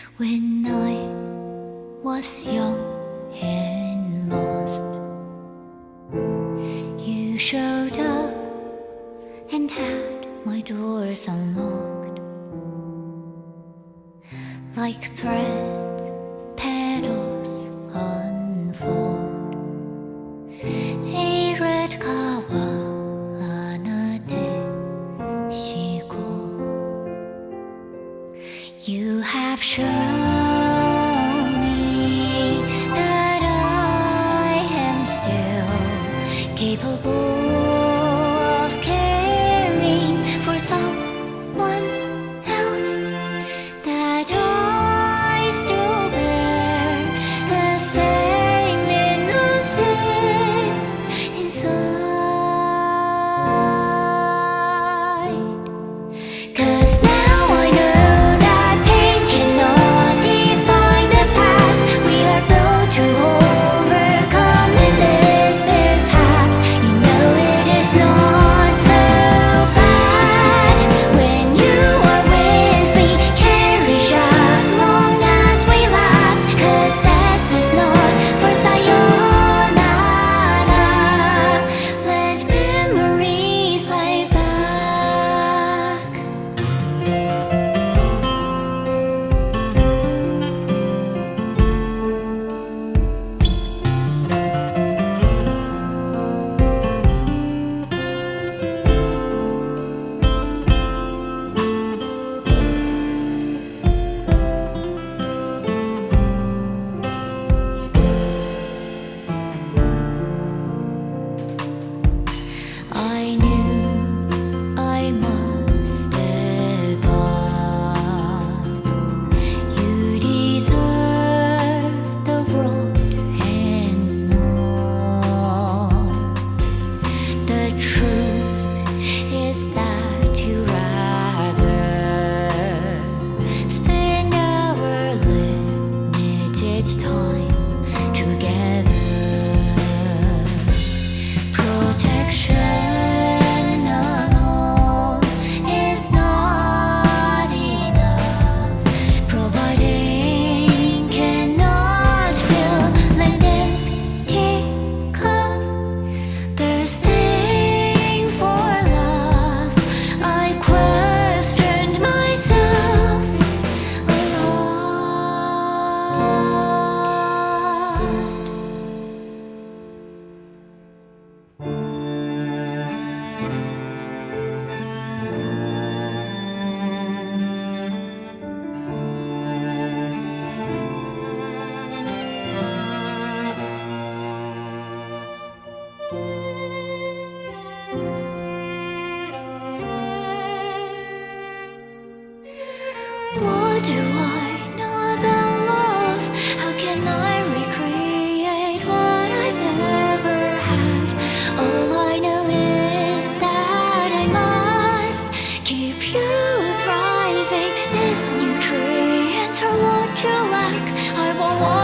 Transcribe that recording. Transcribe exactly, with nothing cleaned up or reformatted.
When I was young and lost, you showed up and had my doors unlocked. Like threads, petals unfold. 이랬가와 하나 되시고. You have shown me that I am still capable of caring for someone else, that I still bear the same innocence inside. 'Cause now I know that pain cannot define the past. We are built to overcome endless mishaps. You know it is not so bad when you are with me. Cherish as long as we last. 'Cause S is not for sayonara. Let memories play back. I knew I must step up. You deserve the world and more. The truth is that you rather spend our limited time together. Protection alone is not enough. Providing cannot fill an empty cup. Thirsting for love, I questioned myself a lot. What do I know about love? How can I recreate what I've never had? All I know is that I must keep you thriving. If nutrients are what you lack, I will